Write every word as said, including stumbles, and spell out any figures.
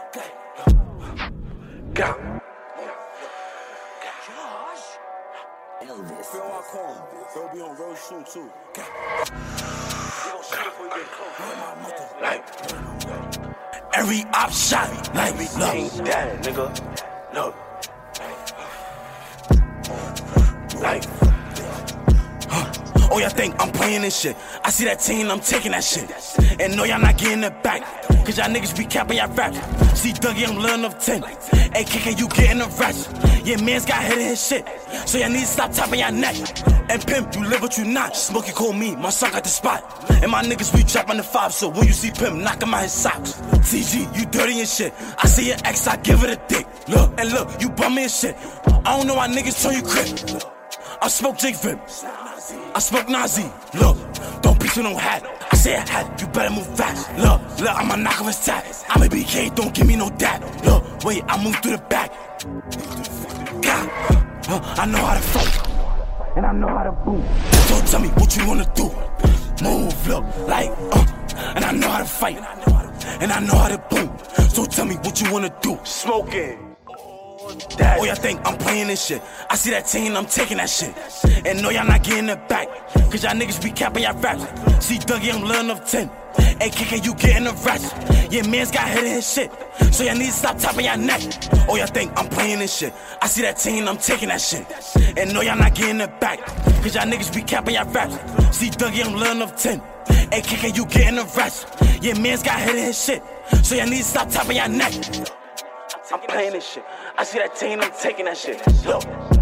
Go. Elvis. Phil, I call him. They'll be on road soon too. Like Every op shot, like ain't look. that, nigga. Look. Like Oh, y'all think I'm playing this shit? I see that team, I'm taking that shit. And no, y'all not getting it back. Cause y'all niggas be capping y'all rap. See Dougie, I'm little enough ten. Hey, K K, you getting the rest. Yeah, man's got hit in his shit. So y'all need to stop tapping y'all neck. And Pimp, you live what you not. Smokey call me, my son got the spot. And my niggas, we dropping the five. So when you see Pimp, knock him out his socks. T G, you dirty and shit. I see your ex, I give it a dick. Look, and look, you bum me and shit. I don't know why niggas turn you crip. I smoke Jake Vip. I smoke Nazi. Look, don't be to no hat. I say a hat, you better move fast. Look, look, I'ma knock off his tap. I'm a B K, don't give me no dap. Look, wait, I move through the back. God, uh, I know how to fight. And I know how to boom. So tell me what you wanna do. Move, look, like, uh, and I know how to fight. And I know how to boom. So tell me what you wanna do. smoking. Oh, y'all think I'm playing this shit? I see that team, I'm taking that shit. And no, y'all not getting it back. Cause y'all niggas be capping y'all rap. See Dougie, I'm little enough ten. Hey, K K, you getting the rest. Yeah, man's got hit in his shit. So y'all need to stop tapping y'all neck. Oh, y'all think I'm playing this shit? I see that team, I'm taking that shit. And no, y'all not getting it back. Cause y'all niggas be capping y'all rap. See Dougie, I'm little enough ten. Hey, K K, you getting the rest. Yeah, man's got hit in his shit. So y'all need to stop tapping y'all neck. I'm playing this shit. I see that team, I'm taking that shit. Look.